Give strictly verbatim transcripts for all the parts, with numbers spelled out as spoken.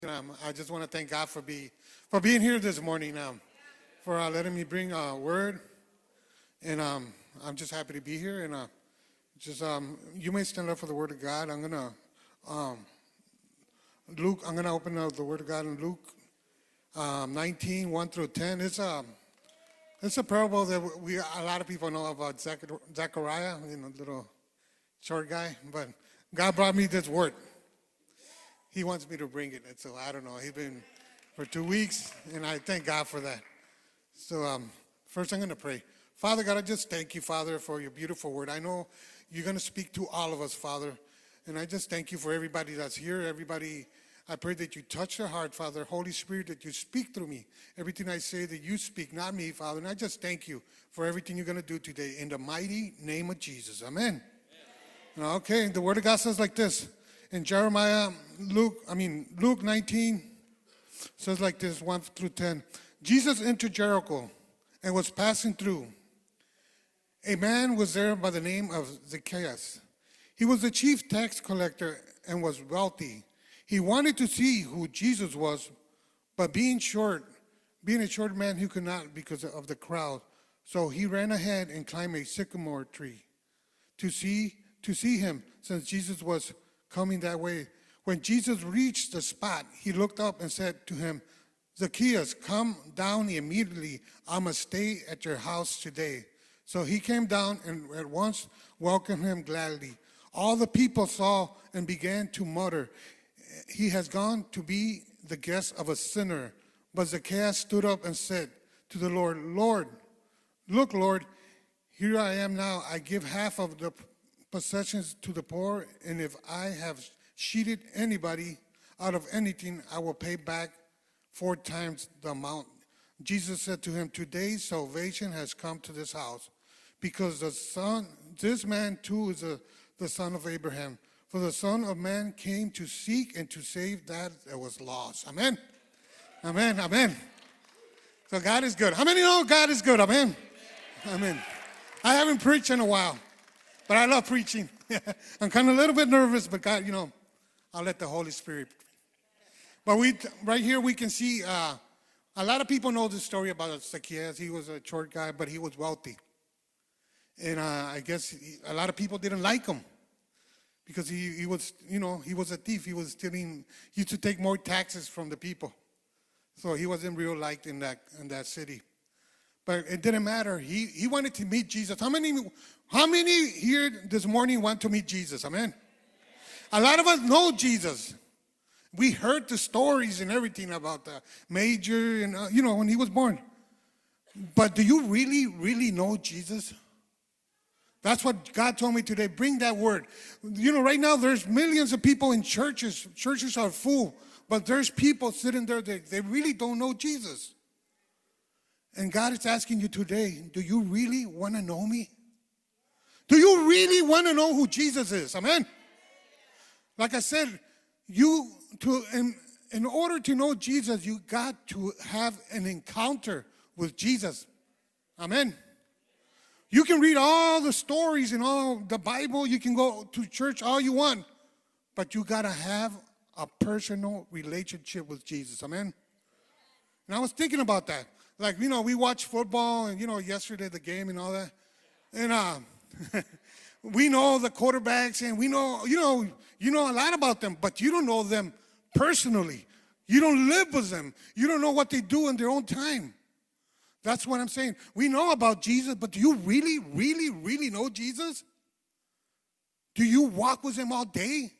Um, I just want to thank God for be for being here this morning. Um, for uh, letting me bring a word, and um, I'm just happy to be here. And uh, just um, you may stand up for the word of God. I'm gonna um, Luke. I'm gonna open up the word of God in Luke um, nineteen, one through ten. It's a it's a parable that we a lot of people know about Zach- Zechariah, you know, little short guy. But God brought me this word. He wants me to bring it, and so I don't know. He's been for two weeks, and I thank God for that. So um, first I'm going to pray. Father God, I just thank you, Father, for your beautiful word. I know you're going to speak to all of us, Father, and I just thank you for everybody that's here, everybody. I pray that you touch their heart, Father. Holy Spirit, that you speak through me. Everything I say, that you speak, not me, Father. And I just thank you for everything you're going to do today in the mighty name of Jesus. Amen. Amen. Okay, the word of God says like this. In Jeremiah, Luke, I mean, Luke nineteen says like this, one through ten. Jesus entered Jericho and was passing through. A man was there by the name of Zacchaeus. He was the chief tax collector and was wealthy. He wanted to see who Jesus was, but being short, being a short man, he could not because of the crowd. So he ran ahead and climbed a sycamore tree to see to see him, since Jesus was coming that way. When Jesus reached the spot, he looked up and said to him, Zacchaeus, come down immediately. I must stay at your house today. So he came down and at once welcomed him gladly. All the people saw and began to mutter, he has gone to be the guest of a sinner. But Zacchaeus stood up and said to the Lord, Lord, look, Lord, here I am now. I give half of the possessions to the poor, and if I have cheated anybody out of anything, I will pay back four times the amount. Jesus said to him, today salvation has come to this house, because the son, this man too is a, the son of Abraham. For the Son of Man came to seek and to save that that was lost. Amen. Amen. Amen. So God is good. How many know God is good? Amen. Amen. I haven't preached in a while, but I love preaching. I'm kind of a little bit nervous, but God, you know, I'll let the Holy Spirit. But we, right here, we can see uh, a lot of people know the story about Zacchaeus. He was a short guy, but he was wealthy. And uh, I guess he, a lot of people didn't like him because he, he was, you know, he was a thief. He was stealing, he used to take more taxes from the people. So he wasn't real liked in that in that city. But it didn't matter. He he wanted to meet Jesus. How many how many here this morning want to meet Jesus? Amen. A lot of us know Jesus. We heard the stories and everything about the major and uh, you know when he was born. But do you really really know Jesus? That's what God told me today. Bring that word. You know, right now there's millions of people in churches. Churches are full, but there's people sitting there that they really don't know Jesus. And God is asking you today, do you really want to know me? Do you really want to know who Jesus is? Amen? Like I said, you to in, in order to know Jesus, you got to have an encounter with Jesus. Amen? You can read all the stories in all the Bible. You can go to church all you want. But you got to have a personal relationship with Jesus. Amen? And I was thinking about that. Like, you know, we watch football and, you know, yesterday the game and all that. And uh, we know the quarterbacks and we know, you know, you know a lot about them. But you don't know them personally. You don't live with them. You don't know what they do in their own time. That's what I'm saying. We know about Jesus, but do you really, really, really know Jesus? Do you walk with him all day?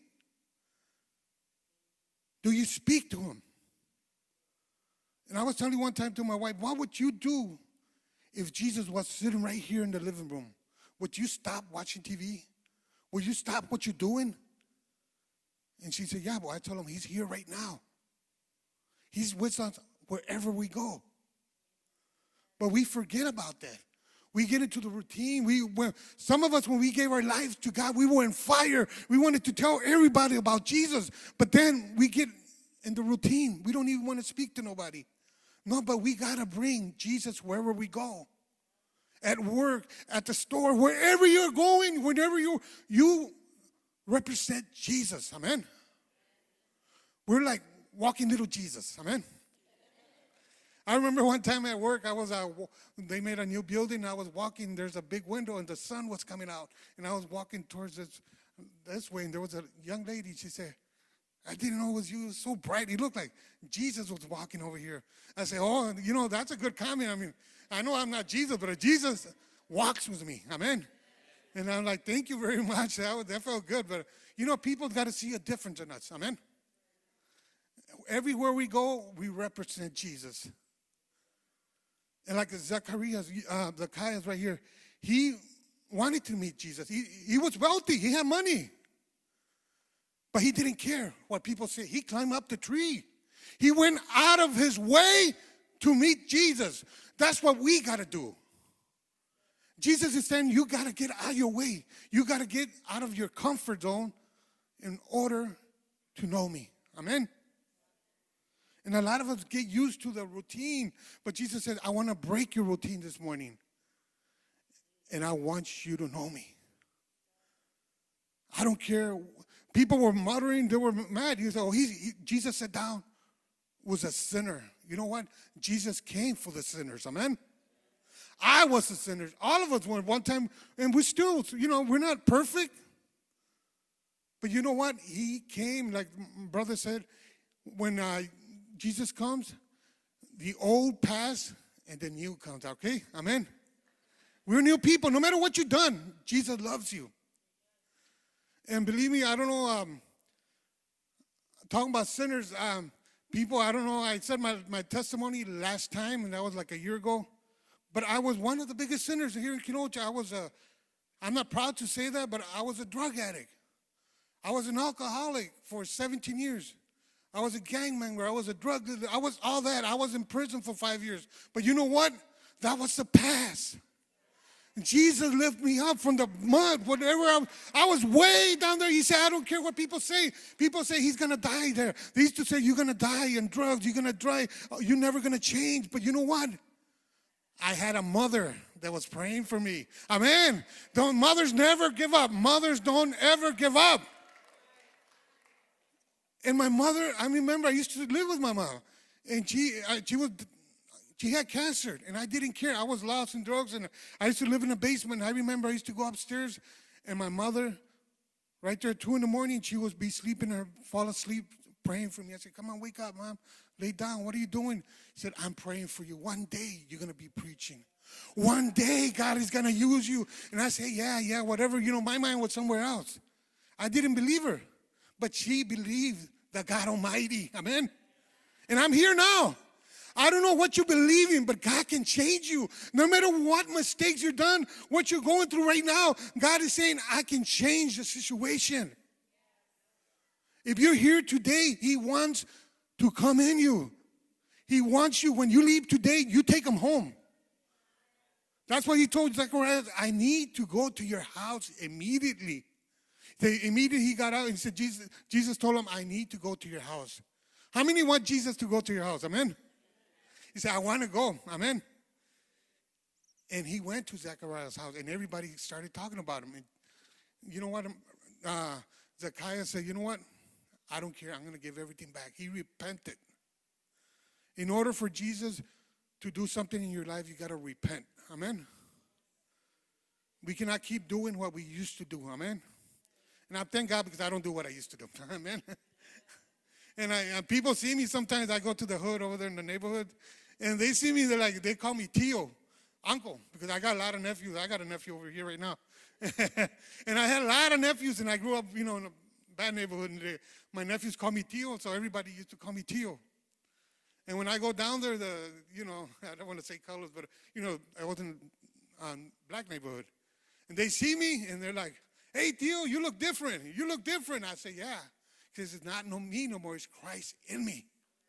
Do you speak to him? And I was telling one time to my wife, what would you do if Jesus was sitting right here in the living room? Would you stop watching T V? Would you stop what you're doing? And she said, yeah, but I told him he's here right now. He's with us wherever we go. But we forget about that. We get into the routine. We, when, some of us, when we gave our lives to God, we were in fire. We wanted to tell everybody about Jesus. But then we get in the routine. We don't even want to speak to nobody. No, but we got to bring Jesus wherever we go. At work, at the store, wherever you're going, whenever you, you represent Jesus. Amen. We're like walking little Jesus. Amen. I remember one time at work, I was uh, they made a new building. I was walking. There's a big window, and the sun was coming out. And I was walking towards this this way, and there was a young lady. She said, "I didn't know it was you. It was so bright. It looked like Jesus was walking over here." I said, "Oh, you know, that's a good comment. I mean, I know I'm not Jesus, but Jesus walks with me." Amen. And I'm like, "Thank you very much. That was, that felt good." But you know, people got to see a difference in us. Amen. Everywhere we go, we represent Jesus. And like Zacharias, uh, Zacchaeus right here, he wanted to meet Jesus. He, he was wealthy. He had money. But he didn't care what people say. He climbed up the tree. He went out of his way to meet Jesus. That's what we got to do. Jesus is saying you got to get out of your way. You got to get out of your comfort zone in order to know me. Amen. And a lot of us get used to the routine. But Jesus said, I want to break your routine this morning. And I want you to know me. I don't care. People were muttering. They were mad. He said, oh, he, he, Jesus sat down, was a sinner. You know what? Jesus came for the sinners. Amen? I was a sinner. All of us were one time. And we still, you know, we're not perfect. But you know what? He came, like brother said, when uh, Jesus comes, the old pass and the new comes, okay? Amen? We're new people. No matter what you've done, Jesus loves you. And believe me, I don't know, um, talking about sinners, um, people, I don't know, I said my, my testimony last time, and that was like a year ago. But I was one of the biggest sinners here in Kenosha. I was a, I'm not proud to say that, but I was a drug addict. I was an alcoholic for seventeen years. I was a gang member. I was a drug dealer. I was all that. I was in prison for five years. But you know what? That was the past. Jesus lifted me up from the mud, whatever. I was, I was way down there. He said, I don't care what people say. People say he's going to die there. They used to say, you're going to die in drugs. You're going to die. You're never going to change. But you know what? I had a mother that was praying for me. Amen. Don't, mothers never give up. Mothers don't ever give up. And my mother, I remember I used to live with my mom. And she, I, she was... She had cancer, and I didn't care. I was lost in drugs, and I used to live in a basement. I remember I used to go upstairs, and my mother, right there at two in the morning, she would be sleeping or fall asleep, praying for me. I said, come on, wake up, Mom. Lay down. What are you doing? She said, I'm praying for you. One day, you're going to be preaching. One day, God is going to use you. And I say, yeah, yeah, whatever. You know, my mind was somewhere else. I didn't believe her, but she believed the God Almighty. Amen? And I'm here now. I don't know what you believe in, but God can change you. No matter what mistakes you've done, what you're going through right now, God is saying, I can change the situation. If you're here today, He wants to come in you. He wants you, when you leave today, you take Him home. That's why He told Zechariah, I need to go to your house immediately. They, immediately he got out and said, Jesus, Jesus told him, I need to go to your house. How many want Jesus to go to your house? Amen? He said, I want to go. Amen. And he went to Zechariah's house, and everybody started talking about him. And you know what? Uh, Zacchaeus said, you know what? I don't care. I'm going to give everything back. He repented. In order for Jesus to do something in your life, you got to repent. Amen. We cannot keep doing what we used to do. Amen. And I thank God because I don't do what I used to do. Amen. And I, uh, people see me sometimes. I go to the hood over there in the neighborhood, and they see me. They're like, they call me Tio, uncle, because I got a lot of nephews. I got a nephew over here right now, and I had a lot of nephews. And I grew up, you know, in a bad neighborhood. And they, my nephews call me Tio, so everybody used to call me Tio. And when I go down there, the you know, I don't want to say colors, but you know, I was in a um, black neighborhood, and they see me, and they're like, "Hey, Tio, you look different. You look different." I say, "Yeah." Because it's not no me no more, it's Christ in me.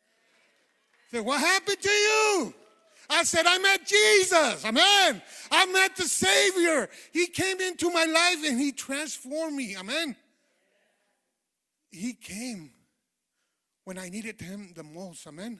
I said, what happened to you? I said, I met Jesus. Amen. I met the Savior. He came into my life and He transformed me. Amen. He came when I needed Him the most. Amen.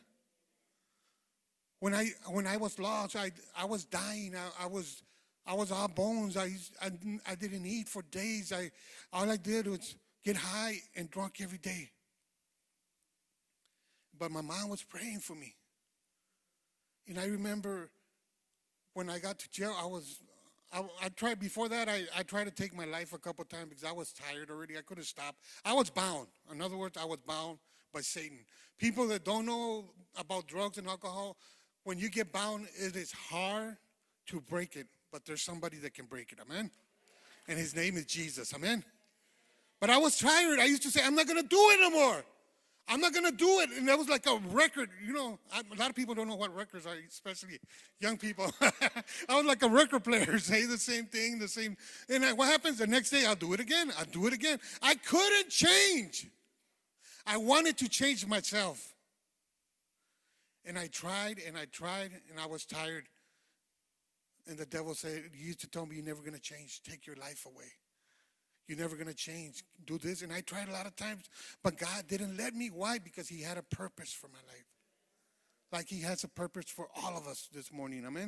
When I when I was lost, I I was dying. I, I was I was all bones. I, I I didn't eat for days. I all I did was get high and drunk every day. But my mom was praying for me. And I remember when I got to jail, I was, I, I tried, before that, I, I tried to take my life a couple times because I was tired already. I couldn't stop. I was bound. In other words, I was bound by Satan. People that don't know about drugs and alcohol, when you get bound, it is hard to break it, but there's somebody that can break it. Amen? And his name is Jesus. Amen? But I was tired. I used to say, I'm not going to do it no more. I'm not going to do it. And that was like a record. You know, I, a lot of people don't know what records are, especially young people. I was like a record player, say the same thing, the same. And I, what happens? The next day, I'll do it again. I'll do it again. I couldn't change. I wanted to change myself. And I tried and I tried and I was tired. And the devil said, he used to tell me, you're never going to change. Take your life away. You're never going to change. Do this. And I tried a lot of times, but God didn't let me. Why? Because he had a purpose for my life. Like he has a purpose for all of us this morning. Amen?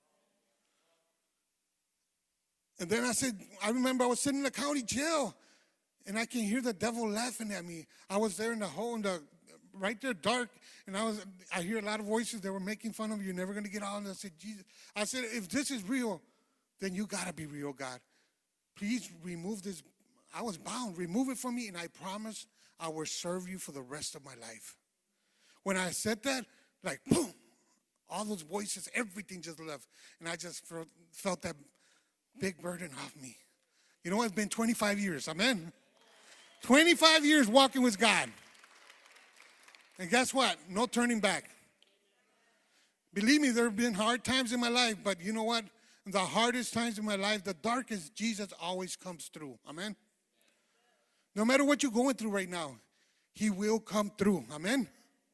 And then I said, I remember I was sitting in the county jail, and I can hear the devil laughing at me. I was there in the hole, in the, right there, dark, and I was. I hear a lot of voices that were making fun of me. You're never going to get out. And I said, Jesus. I said, if this is real, then you got to be real, God. Please remove this. I was bound. Remove it from me, and I promise I will serve you for the rest of my life. When I said that, like, boom, all those voices, everything just left. And I just felt, felt that big burden off me. You know what? It's been twenty-five years. Amen? twenty-five years walking with God. And guess what? No turning back. Believe me, there have been hard times in my life, but you know what? The hardest times in my life, the darkest, Jesus always comes through. Amen? No matter what you're going through right now, he will come through. Amen?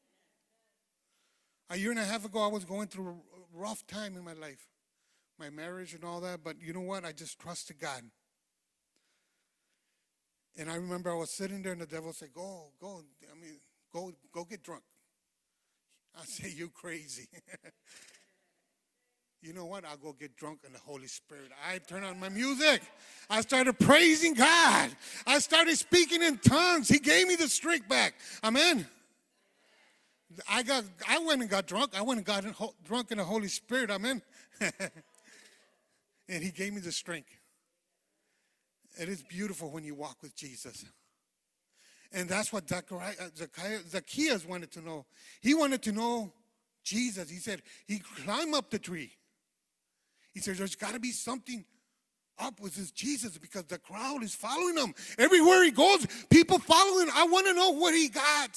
A year and a half ago, I was going through a rough time in my life. My marriage and all that, but you know what? I just trusted God. And I remember I was sitting there and the devil said, go, go, I mean, go, go get drunk. I say, you crazy. You know what? I'll go get drunk in the Holy Spirit. I turned on my music. I started praising God. I started speaking in tongues. He gave me the strength back. Amen. I got. I went and got drunk. I went and got drunk in the Holy Spirit. Amen. And he gave me the strength. It is beautiful when you walk with Jesus. And that's what Zacchaeus wanted to know. He wanted to know Jesus. He said, he climbed up the tree. He said, there's got to be something up with this Jesus because the crowd is following him. Everywhere he goes, people following. I want to know what he got.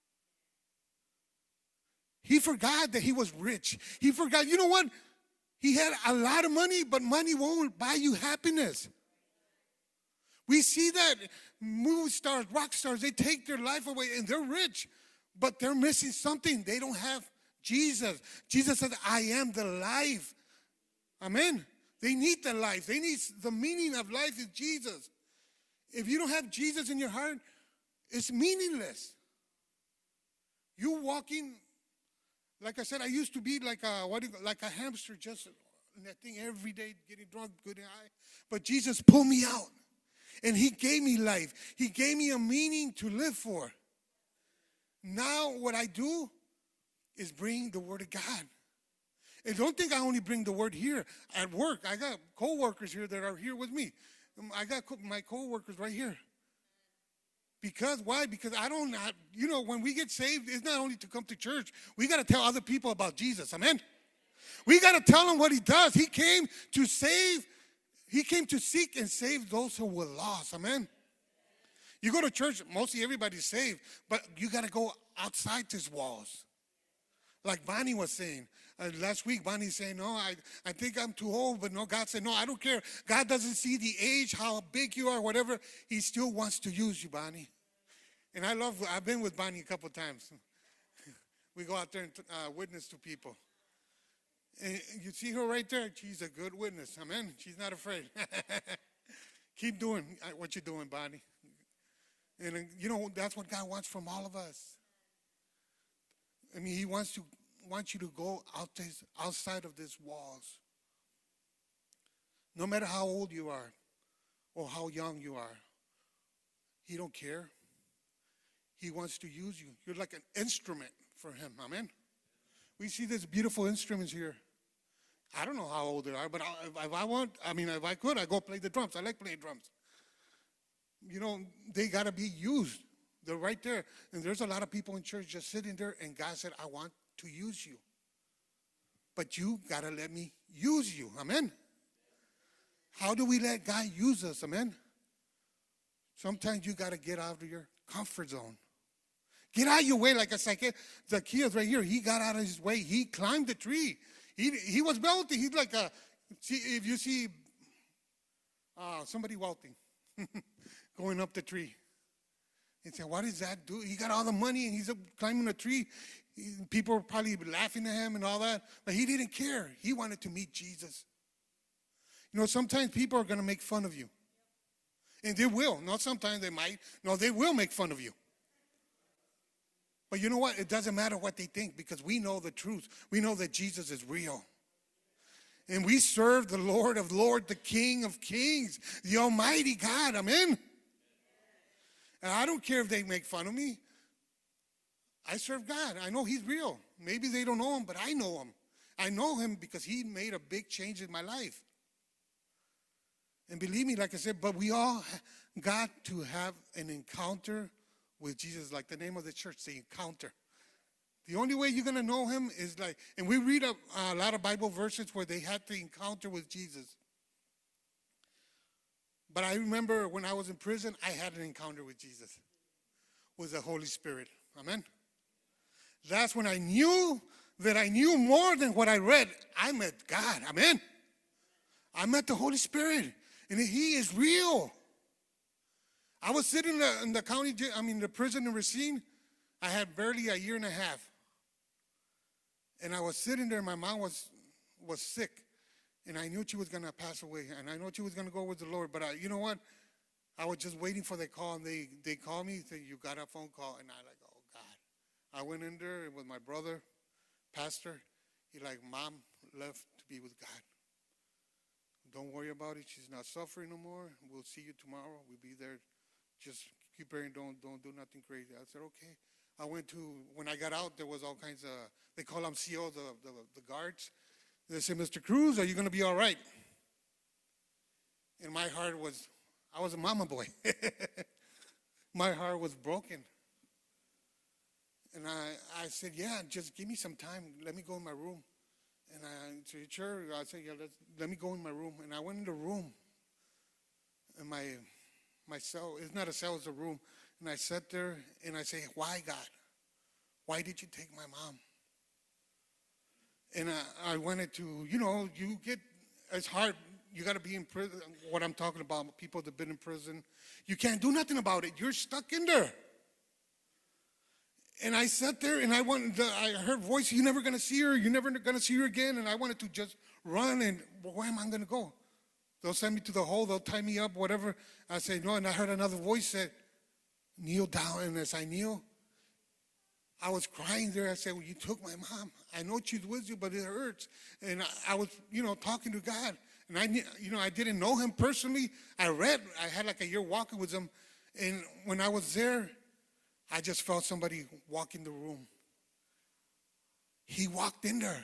He forgot that he was rich. He forgot, you know what? He had a lot of money, but money won't buy you happiness. We see that movie stars, rock stars, they take their life away and they're rich, but they're missing something. They don't have Jesus. Jesus said, I am the life. Amen. They need the life. They need the meaning of life is Jesus. If you don't have Jesus in your heart, it's meaningless. You walking, like I said, I used to be like a what do you, like a hamster, just that thing every day, getting drunk, good eye. But Jesus pulled me out, and he gave me life. He gave me a meaning to live for. Now what I do is bring the word of God. And don't think I only bring the word here at work. I got co-workers here that are here with me. I got my co-workers right here. Because, why? Because I don't, not, you know, when we get saved, it's not only to come to church. We got to tell other people about Jesus. Amen? We got to tell them what he does. He came to save, he came to seek and save those who were lost. Amen? You go to church, mostly everybody's saved, but you got to go outside these walls. Like Bonnie was saying. Uh, last week, Bonnie saying, no, I, I think I'm too old. But no, God said, no, I don't care. God doesn't see the age, how big you are, whatever. He still wants to use you, Bonnie. And I love, I've been with Bonnie a couple of times. We go out there and uh, witness to people. And you see her right there. She's a good witness. Amen. She's not afraid. Keep doing what you're doing, Bonnie. And, uh, you know, that's what God wants from all of us. I mean, he wants to wants you to go out this, outside of these walls. No matter how old you are or how young you are, he don't care. He wants to use you. You're like an instrument. for him. Amen. We see these beautiful instruments here. I don't know how old they are, but I, if, if I want, I mean, if I could, I go play the drums. I like playing drums. You know, they got to be used. They're right there. And there's a lot of people in church just sitting there, and God said, I want to use you. But you got to let me use you. Amen. How do we let God use us? Amen. Sometimes you got to get out of your comfort zone. Get out of your way, like a Zacchaeus. Zacchaeus right here, he got out of his way. He climbed the tree. He he was wealthy. He's like a, see, if you see uh, somebody wealthy going up the tree. And say, what does that do? He got all the money and he's up climbing a tree. He, people were probably laughing at him and all that. But he didn't care. He wanted to meet Jesus. You know, sometimes people are going to make fun of you. And they will. Not sometimes they might. No, they will make fun of you. But you know what? It doesn't matter what they think because we know the truth. We know that Jesus is real. And we serve the Lord of Lords, the King of Kings, the Almighty God. Amen. And I don't care if they make fun of me. I serve God. I know he's real. Maybe they don't know him, but I know him. I know him because he made a big change in my life. And believe me, like I said, but we all got to have an encounter with Jesus, like the name of the church, the encounter. The only way you're going to know him is like, and we read a, a lot of Bible verses where they had the encounter with Jesus. But I remember when I was in prison, I had an encounter with Jesus, with the Holy Spirit. Amen. That's when I knew that I knew more than what I read. I met God. Amen. I met the Holy Spirit, and he is real. I was sitting in the, in the county, I mean, the prison in Racine. I had barely a year and a half. And I was sitting there, my mom was, was sick. And I knew she was going to pass away. And I know she was going to go with the Lord. But I, you know what? I was just waiting for the call. And they, they called me. Said, you got a phone call. And I like, oh, God. I went in there with my brother, pastor. He like, Mom left to be with God. Don't worry about it. She's not suffering no more. We'll see you tomorrow. We'll be there. Just keep praying. Don't, don't do nothing crazy. I said, okay. I went to, when I got out, there was all kinds of, they call them C O, the, the, the guards. They said, Mister Cruz, are you going to be all right? And my heart was, I was a mama boy. My heart was broken. And I, I said, yeah, just give me some time. Let me go in my room. And I said, sure. I said, yeah, let's, let me go in my room. And I went in the room. And my, my cell, it's not a cell, it's a room. And I sat there and I say, why, God? Why did you take my mom? And I, I wanted to, you know, you get, it's hard. You got to be in prison. What I'm talking about, people that have been in prison. You can't do nothing about it. You're stuck in there. And I sat there and I wanted, I heard voice, you're never going to see her. You're never going to see her again. And I wanted to just run and, well, where am I going to go? They'll send me to the hole. They'll tie me up, whatever. I said, no. And I heard another voice said, kneel down. And as I kneel, I was crying there. I said, well, you took my mom. I know she's with you, but it hurts. And I, I was, you know, talking to God. And I, you know, I didn't know him personally. I read, I had like a year walking with him. And when I was there, I just felt somebody walk in the room. He walked in there.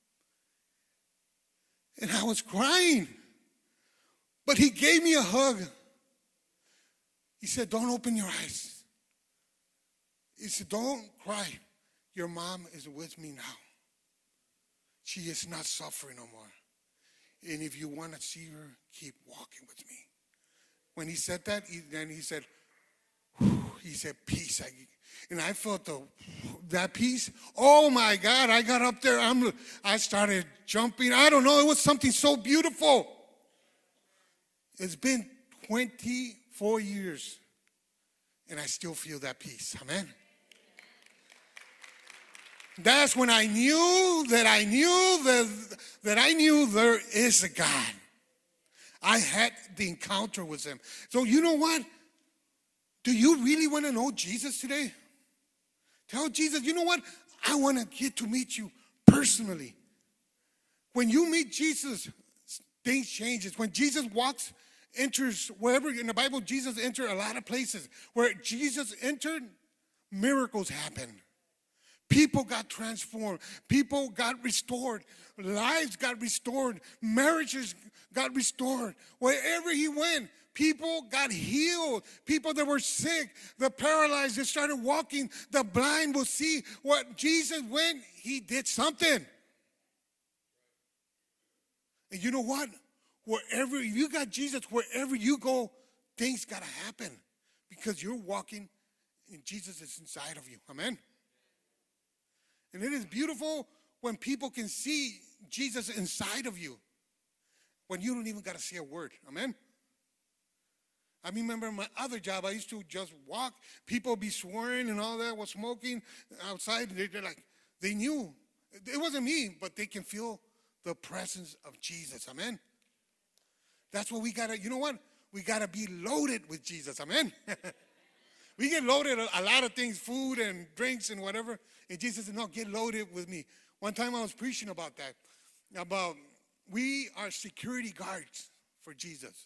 And I was crying. But he gave me a hug. He said, don't open your eyes. He said, don't cry. Your mom is with me now. She is not suffering no more. And if you want to see her, keep walking with me. When he said that, he, then he said, whew, he said, peace. I, and I felt the, that peace. Oh, my God. I got up there. I'm, I started jumping. I don't know. It was something so beautiful. It's been twenty-four years, and I still feel that peace. Amen. That's when I knew that I knew that, that I knew there is a God. I had the encounter with him. So you know what? Do you really want to know Jesus today? Tell Jesus, you know what? I want to get to meet you personally. When you meet Jesus, things changes. When Jesus walks, enters wherever in the Bible, Jesus entered a lot of places. Where Jesus entered, miracles happen. People got transformed. People got restored. Lives got restored. Marriages got restored. Wherever he went, people got healed. People that were sick, the paralyzed, they started walking. The blind will see. What Jesus went, he did something. And you know what? Wherever, if you got Jesus, wherever you go, things got to happen. Because you're walking and Jesus is inside of you. Amen? And it is beautiful when people can see Jesus inside of you. When you don't even got to say a word. Amen? I remember my other job, I used to just walk. People be swearing and all that, was smoking outside. They're like, they knew. It wasn't me, but they can feel the presence of Jesus. Amen? That's what we got to, you know what? We got to be loaded with Jesus. Amen? We get loaded a, a lot of things, food and drinks and whatever. And Jesus said, no, get loaded with me. One time I was preaching about that. About we are security guards for Jesus.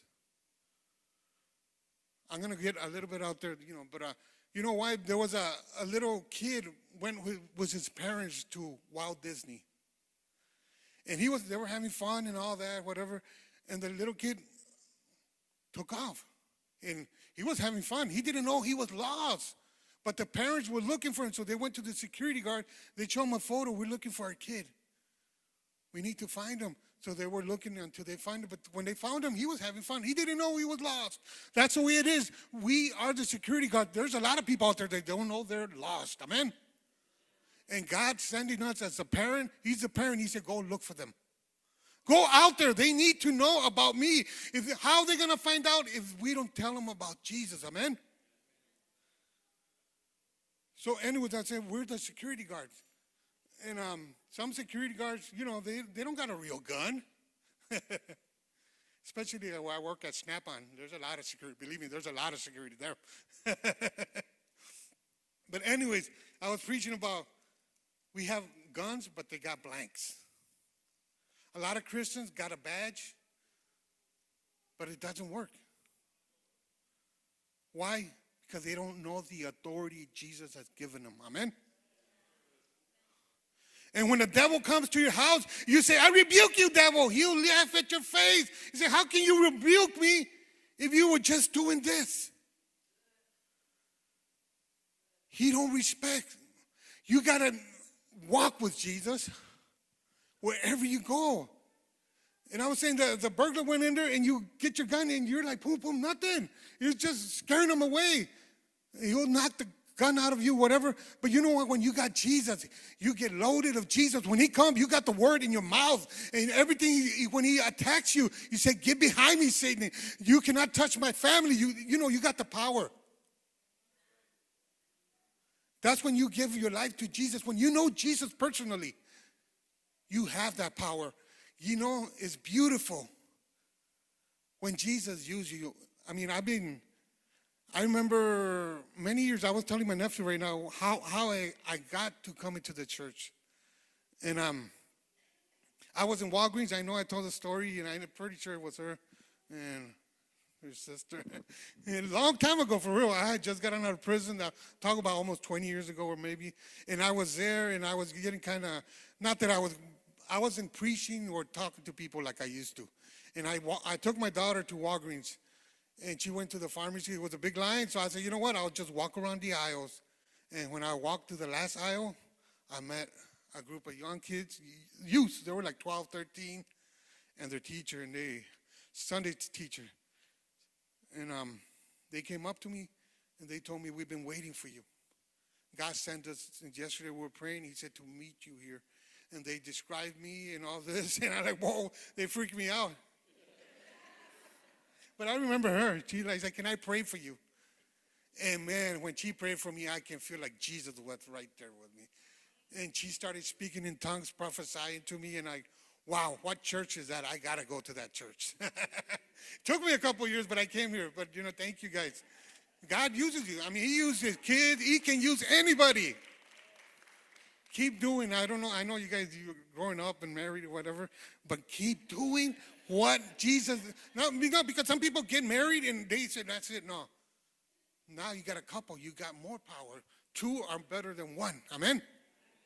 I'm going to get a little bit out there, you know, but uh, you know why? There was a, a little kid went with, with his parents to Walt Disney. And he was, they were having fun and all that, whatever. And the little kid took off. And he was having fun. He didn't know he was lost. But the parents were looking for him. So they went to the security guard. They showed him a photo. We're looking for our kid. We need to find him. So they were looking until they find him. But when they found him, he was having fun. He didn't know he was lost. That's the way it is. We are the security guard. There's a lot of people out there that don't know they're lost. Amen? And God sending us as a parent. He's the parent. He said, go look for them. Go out there. They need to know about me. If, how are they going to find out if we don't tell them about Jesus? Amen? So anyways, I said, we're the security guards. And um, some security guards, you know, they, they don't got a real gun. Especially where I work at Snap-on. There's a lot of security. Believe me, there's a lot of security there. But anyways, I was preaching about we have guns, but they got blanks. A lot of Christians got a badge, but it doesn't work. Why? Because they don't know the authority Jesus has given them. Amen? And when the devil comes to your house, you say, I rebuke you, devil. He'll laugh at your face. You say, how can you rebuke me if you were just doing this? He don't respect. You got to walk with Jesus wherever you go. And I was saying the, the burglar went in there and you get your gun and you're like, boom, boom, nothing. You're just scaring him away. He'll knock the gun out of you, whatever. But you know what? When you got Jesus, you get loaded of Jesus. When he comes, you got the word in your mouth. And everything, when he attacks you, you say, get behind me, Satan. You cannot touch my family. You, you know, you got the power. That's when you give your life to Jesus. When you know Jesus personally, you have that power. You know, it's beautiful when Jesus uses you. I mean, I've been, I remember many years, I was telling my nephew right now how, how I, I got to come into the church. And um, I was in Walgreens. I know I told the story, and I'm pretty sure it was her and her sister. And a long time ago, for real. I had just gotten out of prison. Uh, talk about almost twenty years ago or maybe. And I was there, and I was getting kind of, not that I was, I wasn't preaching or talking to people like I used to. And I, I took my daughter to Walgreens, and she went to the pharmacy. It was a big line, so I said, you know what, I'll just walk around the aisles. And when I walked to the last aisle, I met a group of young kids, youth. They were like twelve, thirteen, and their teacher, and they, Sunday teacher. And um, they came up to me, and they told me, we've been waiting for you. God sent us, and yesterday we were praying. He said to meet you here. And they described me and all this, and I'm like, whoa, they freaked me out. But I remember her. She like, can I pray for you? And man, when she prayed for me, I can feel like Jesus was right there with me. And she started speaking in tongues, prophesying to me, and I, wow, what church is that? I got to go to that church. Took me a couple years, but I came here. But, you know, thank you guys. God uses you. I mean, he uses kids. He can use anybody. Keep doing, I don't know, I know you guys, you're growing up and married or whatever, but keep doing what Jesus, no, no, because some people get married and they say, that's it, no. Now you got a couple, you got more power. Two are better than one, amen?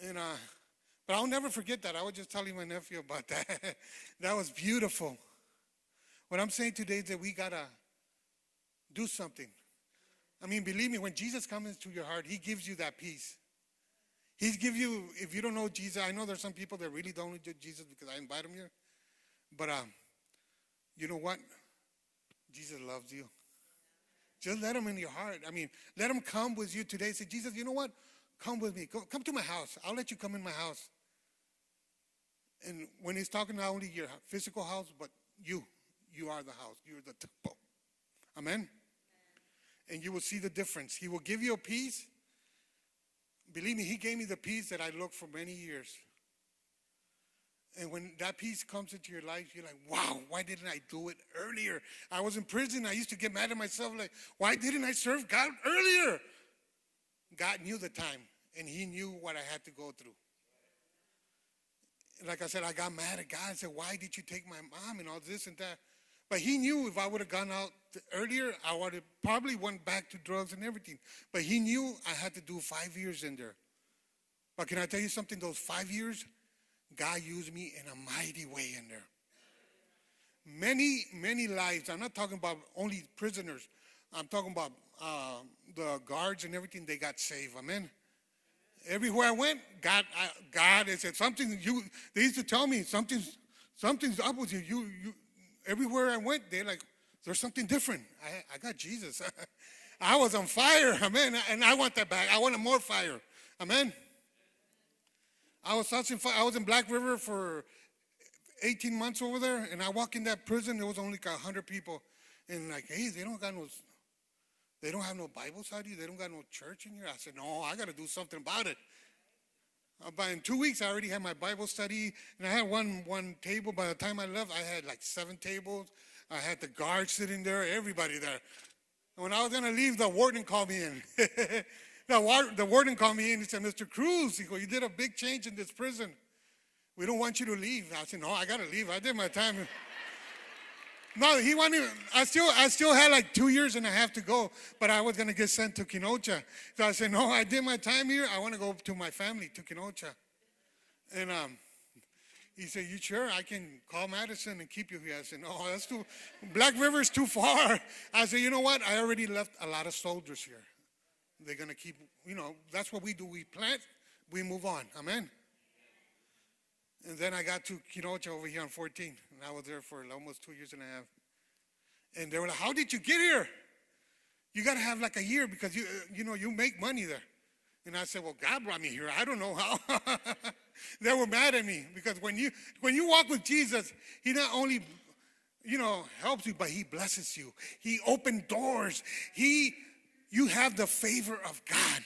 And, uh, but I'll never forget that. I was just telling my nephew about that. That was beautiful. What I'm saying today is that we got to do something. I mean, believe me, when Jesus comes into your heart, he gives you that peace. He gives you, if you don't know Jesus, I know there's some people that really don't know Jesus because I invite them here. But um, you know what? Jesus loves you. Just let him in your heart. I mean, let him come with you today. Say, Jesus, you know what? Come with me. Come, come to my house. I'll let you come in my house. And when he's talking not only your physical house, but you. You are the house. You're the temple. Amen? And you will see the difference. He will give you a peace. Believe me, he gave me the peace that I looked for many years. And when that peace comes into your life, you're like, wow, why didn't I do it earlier? I was in prison. I used to get mad at myself, like, why didn't I serve God earlier? God knew the time, and he knew what I had to go through. Like I said, I got mad at God and said, why did you take my mom and all this and that? But he knew if I would have gone out earlier, I would have probably went back to drugs and everything. But he knew I had to do five years in there. But can I tell you something? Those five years, God used me in a mighty way in there. Many, many lives. I'm not talking about only prisoners. I'm talking about uh, the guards and everything. They got saved. Amen. Everywhere I went, God, I, God, they said something. You, they used to tell me something's, something's up with you. You, you. Everywhere I went, they're like, there's something different. I, I got Jesus. I was on fire. Amen. And I want that back. I wanted more fire. Amen. I was such in, I was in Black River for eighteen months over there, and I walk in that prison. There was only like a hundred people, and like, hey, they don't got no, they don't have no Bible study. They don't got no church in here. I said, no, I got to do something about it. Uh, but in two weeks, I already had my Bible study, and I had one one table. By the time I left, I had like seven tables. I had the guards sitting there, everybody there. And when I was gonna leave, the warden called me in. the, war- the warden called me in. He said, Mister Cruz, he goes, you did a big change in this prison. We don't want you to leave. I said, no, I gotta leave. I did my time. No, he wanted. I still, I still had like two years and a half to go, but I was gonna get sent to Kenosha. So I said, no, I did my time here. I want to go to my family to Kenosha. And um, he said, you sure? I can call Madison and keep you here. I said, no, that's too. Black River is too far. I said, you know what? I already left a lot of soldiers here. They're gonna keep. You know, that's what we do. We plant, we move on. Amen. And then I got to Kenosha over here on fourteen. And I was there for almost two years and a half. And they were like, how did you get here? You got to have like a year because, you you know, you make money there. And I said, well, God brought me here. I don't know how. They were mad at me because when you when you walk with Jesus, he not only, you know, helps you, but he blesses you. He opened doors. He, you have the favor of God.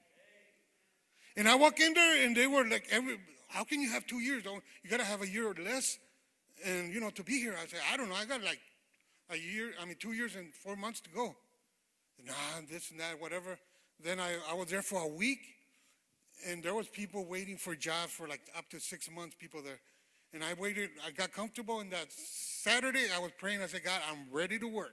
And I walk in there and they were like, every, how can you have two years? Don't, you got to have a year or less. And, you know, to be here, I said, I don't know. I got like a year, I mean, two years and four months to go. Nah, this and that, whatever. Then I, I was there for a week. And there was people waiting for jobs for like up to six months, people there. And I waited. I got comfortable. And that Saturday, I was praying. I said, God, I'm ready to work.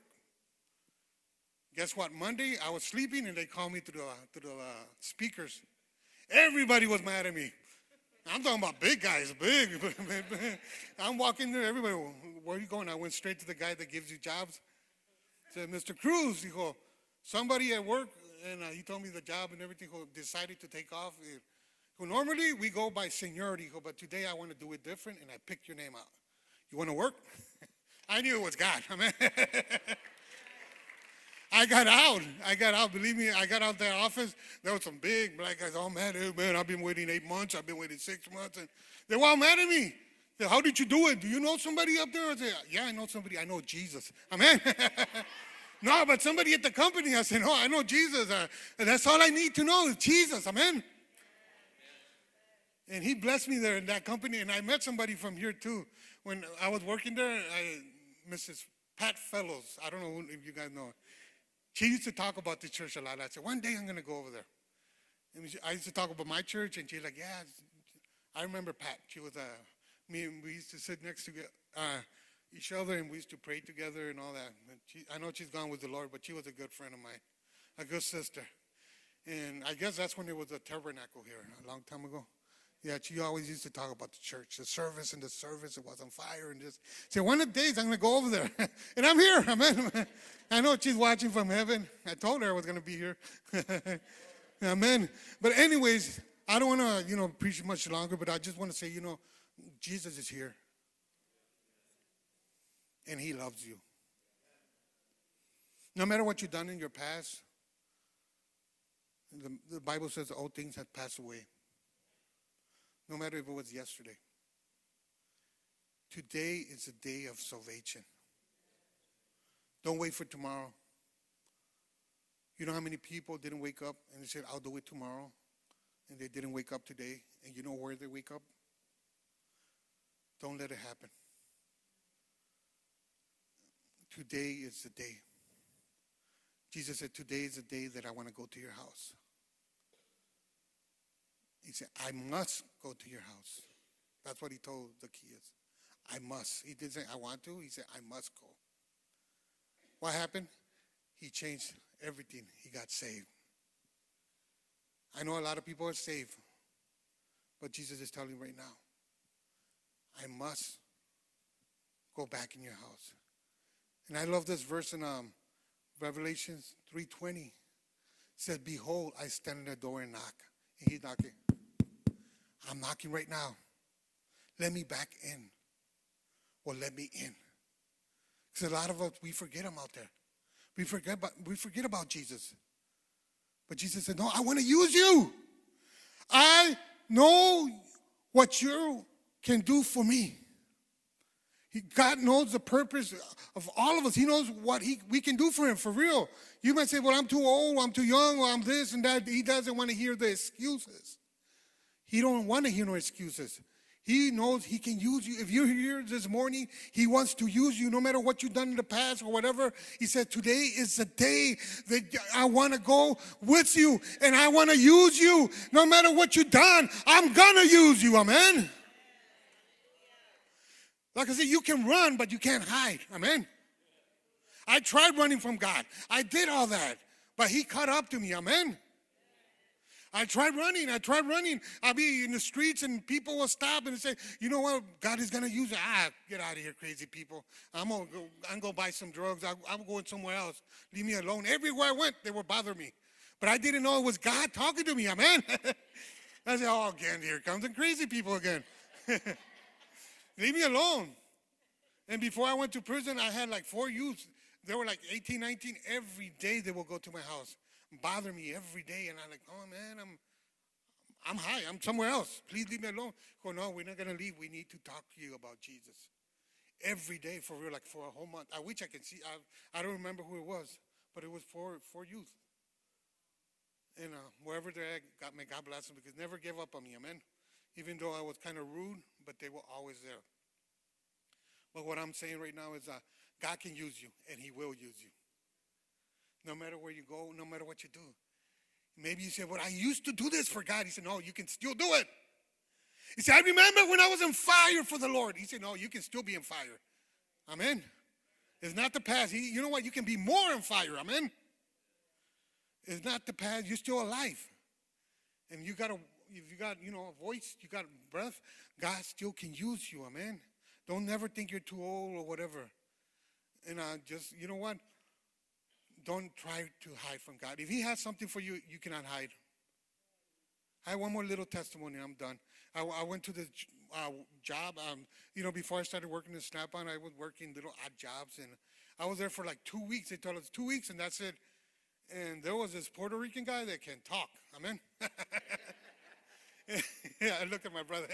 Guess what? Monday, I was sleeping, and they called me to the, to the uh, speakers. Everybody was mad at me. I'm talking about big guys, big. I'm walking there, everybody, where are you going? I went straight to the guy that gives you jobs. I said, Mister Cruz, he go, somebody at work, and uh, he told me the job and everything, who decided to take off. Who normally we go by seniority, go, but today I want to do it different, and I picked your name out. You want to work? I knew it was God. I mean, I got out. I got out. Believe me, I got out that office. There was some big black guys all mad at me. Man, I've been waiting eight months. I've been waiting six months. And they were all mad at me. They said, how did you do it? Do you know somebody up there? I said, yeah, I know somebody. I know Jesus. Amen. No, but somebody at the company. I said, no, I know Jesus. Uh, that's all I need to know is Jesus. Amen. And he blessed me there in that company. And I met somebody from here too. When I was working there, I, Missus Pat Fellows. I don't know if you guys know her. She used to talk about the church a lot. I said, one day I'm going to go over there. And I used to talk about my church, and she's like, yeah. I remember Pat. She was, uh, me and we used to sit next to uh, each other, and we used to pray together and all that. And she, I know she's gone with the Lord, but she was a good friend of mine, a good sister. And I guess that's when there was a tabernacle here, a long time ago. Yeah, she always used to talk about the church, the service and the service. It was on fire and just say, one of the days I'm going to go over there. And I'm here. Amen. I know she's watching from heaven. I told her I was going to be here. Amen. But anyways, I don't want to, you know, preach much longer, but I just want to say, you know, Jesus is here. And he loves you. No matter what you've done in your past, the, the Bible says all things have passed away. No matter if it was yesterday. Today is a day of salvation. Don't wait for tomorrow. You know how many people didn't wake up and they said, I'll do it tomorrow. And they didn't wake up today. And you know where they wake up? Don't let it happen. Today is the day. Jesus said, today is the day that I want to go to your house. He said, I must go to your house. That's what he told the kids. I must. He didn't say, I want to. He said, I must go. What happened? He changed everything. He got saved. I know a lot of people are saved. But Jesus is telling you right now, I must go back in your house. And I love this verse in um, Revelation three twenty. It says, behold, I stand at the door and knock. And he's knocking. I'm knocking right now. Let me back in. Or let me in. Because a lot of us, we forget him out there. We forget about, we forget about Jesus. But Jesus said, no, I want to use you. I know what you can do for me. He, God knows the purpose of all of us. He knows what he, we can do for him, for real. You might say, well, I'm too old, I'm too young, or I'm this and that. He doesn't want to hear the excuses. He don't want to hear no excuses. He knows he can use you. If you're here this morning, he wants to use you no matter what you've done in the past or whatever. He said, today is the day that I want to go with you and I want to use you. No matter what you've done, I'm going to use you. Amen. Like I said, you can run, but you can't hide. Amen. I tried running from God. I did all that, but he caught up to me. Amen. I tried running. I tried running. I'll be in the streets and people will stop and say, you know what? God is going to use it. Ah, get out of here, crazy people. I'm going to go I'm going to buy some drugs. I, I'm going somewhere else. Leave me alone. Everywhere I went, they would bother me. But I didn't know it was God talking to me. Amen. I said, oh, again, here comes the crazy people again. Leave me alone. And before I went to prison, I had like four youths. They were like eighteen, nineteen. Every day they will go to my house. Bother me every day, and I'm like, oh man, I'm, I'm high. I'm somewhere else. Please leave me alone. Go, no, we're not gonna leave. We need to talk to you about Jesus. Every day for real, like for a whole month. I wish I could see. I, I don't remember who it was, but it was for for youth. And uh, wherever they're at, God, may God bless them because never give up on me, amen. Even though I was kind of rude, but they were always there. But what I'm saying right now is, uh, God can use you, and He will use you. No matter where you go, no matter what you do. Maybe you say, well, I used to do this for God. He said, no, you can still do it. He said, I remember when I was on fire for the Lord. He said, no, you can still be on fire. Amen. It's not the past. He, you know what? You can be more on fire. Amen. It's not the past. You're still alive. And you got a, if you got, you know, a voice, you got breath, God still can use you. Amen. Don't never think you're too old or whatever. And uh, just, you know what? Don't try to hide from God. If He has something for you, you cannot hide. I have one more little testimony. I'm done. I, I went to the uh, job. Um, you know, before I started working in Snap-on, I was working little odd jobs. And I was there for like two weeks. They told us two weeks, and that's it. And there was this Puerto Rican guy that can talk. Amen. Yeah, look at my brother.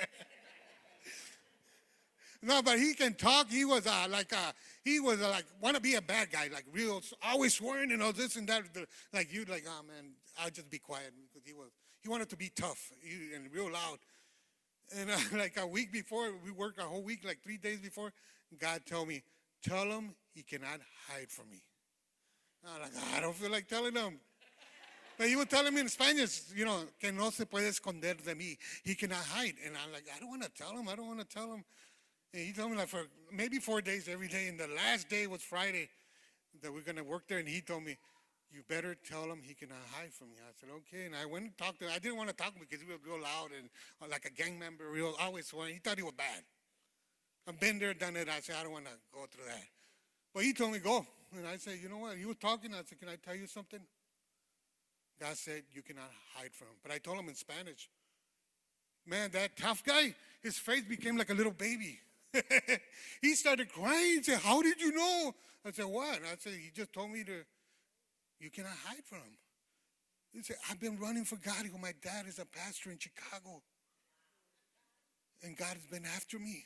No, but he can talk. He was uh, like, uh, he was uh, like, want to be a bad guy, like real, always swearing and all this and that. Like you, like, oh man, I'll just be quiet because he was, he wanted to be tough and real loud. And uh, like a week before, we worked a whole week, like three days before, God told me, tell him he cannot hide from me. I'm like, I don't feel like telling him. But he was telling me in Spanish, you know, que no se puede esconder de mí. He cannot hide. And I'm like, I don't want to tell him. I don't want to tell him. And he told me like for maybe four days every day. And the last day was Friday that we're going to work there. And he told me, you better tell him he cannot hide from you. I said, okay. And I went and talked to him. I didn't want to talk to him because he was real loud and uh, like a gang member, real always swearing. He thought he was bad. I've been there, done it. I said, I don't want to go through that. But he told me, go. And I said, you know what? He was talking. I said, can I tell you something? God said, you cannot hide from him. But I told him in Spanish. Man, that tough guy, his face became like a little baby. He started crying. He said, how did you know? I said, what? I said, he just told me to, you cannot hide from him. He said, I've been running for God. He goes, my dad is a pastor in Chicago. And God has been after me.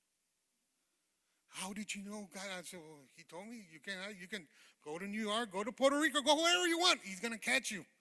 How did you know God? I said, well, he told me you can, you can go to New York, go to Puerto Rico, go wherever you want. He's going to catch you.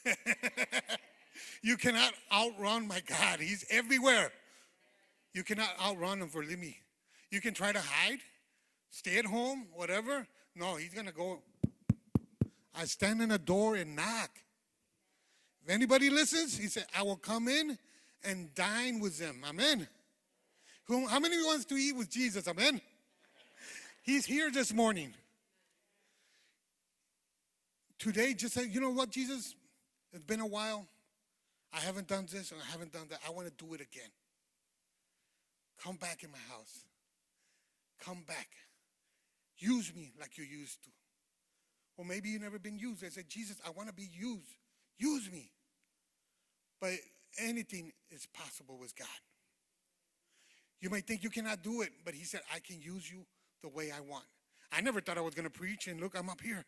You cannot outrun my God. He's everywhere. You cannot outrun him, believe me. You can try to hide, stay at home, whatever. No, he's going to go. I stand in a door and knock. If anybody listens, he said, I will come in and dine with them. Amen. Who, how many wants to eat with Jesus? Amen. He's here this morning. Today, just say, you know what, Jesus? It's been a while. I haven't done this and I haven't done that. I want to do it again. Come back in my house. Come back. Use me like you used to. Or maybe you've never been used. I said, Jesus, I want to be used. Use me. But anything is possible with God. You might think you cannot do it, but he said, I can use you the way I want. I never thought I was going to preach, and look, I'm up here.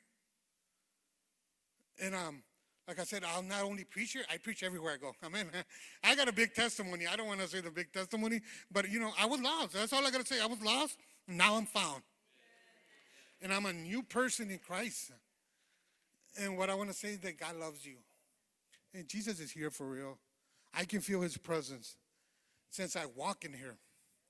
And um, like I said, I'll not only preach here, I preach everywhere I go. Amen. I got a big testimony. I don't want to say the big testimony, but, you know, I was lost. That's all I got to say. I was lost, and now I'm found. And I'm a new person in Christ. And what I want to say is that God loves you. And Jesus is here for real. I can feel his presence since I walk in here.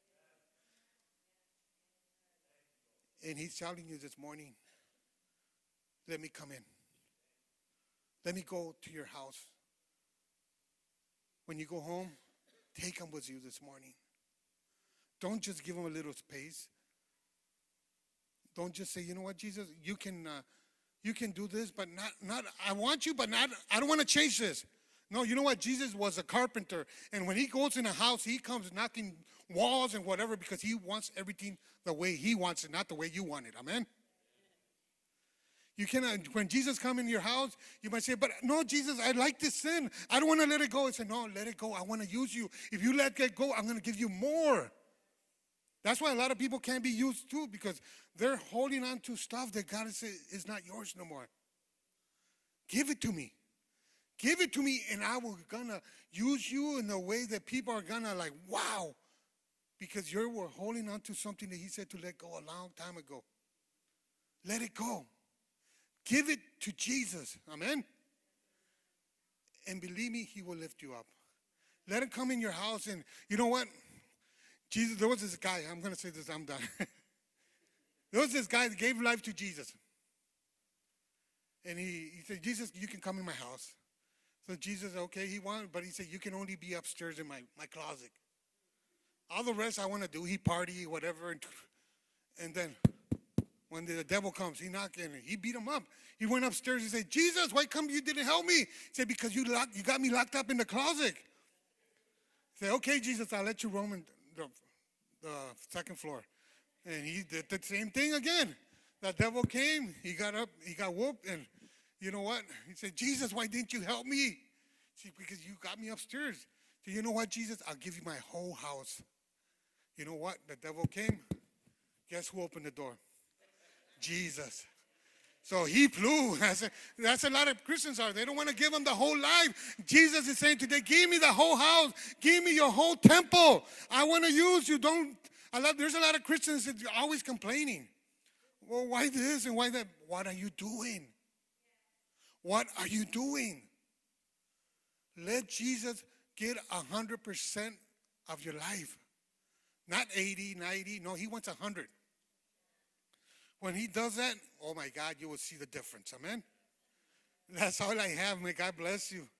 And he's telling you this morning, let me come in. Let me go to your house. When you go home, take him with you this morning. Don't just give him a little space. Don't just say, you know what, Jesus, you can uh, you can do this, but not, not, I want you, but not, I don't want to change this. No, you know what? Jesus was a carpenter. And when he goes in a house, he comes knocking walls and whatever because he wants everything the way he wants it, not the way you want it. Amen? You cannot, when Jesus comes in your house, you might say, but no, Jesus, I like this sin. I don't want to let it go. I say, no, let it go. I want to use you. If you let it go, I'm going to give you more. That's why a lot of people can't be used too, because they're holding on to stuff that God is, is not yours no more. Give it to me. Give it to me, and I will gonna use you in a way that people are gonna like, wow, because you were holding on to something that he said to let go a long time ago. Let it go. Give it to Jesus. Amen? And believe me, he will lift you up. Let him come in your house, and you know what? Jesus, there was this guy, I'm going to say this, I'm done. There was this guy that gave life to Jesus. And he, he said, Jesus, you can come in my house. So Jesus, okay, he wanted, but he said, you can only be upstairs in my, my closet. All the rest I want to do, he party, whatever. And, and then when the devil comes, he knocked in, he beat him up. He went upstairs and said, Jesus, why come you didn't help me? He said, because you locked, you got me locked up in the closet. He said, okay, Jesus, I'll let you roam in the, the second floor. And he did the same thing again. The devil came, he got up, he got whooped, and you know what? He said, Jesus, why didn't you help me? See, because you got me upstairs. So you know what, Jesus? I'll give you my whole house. You know what? The devil came. Guess who opened the door? Jesus. So he flew. That's a, that's a lot of Christians are. They don't want to give him the whole life. Jesus is saying today, give me the whole house. Give me your whole temple. I want to use you. Don't. I love, there's a lot of Christians that are always complaining. Well, why this and why that? What are you doing? What are you doing? Let Jesus get one hundred percent of your life. Not eighty, ninety. No, he wants one hundred. When he does that, oh my God, you will see the difference. Amen? That's all I have. May God bless you.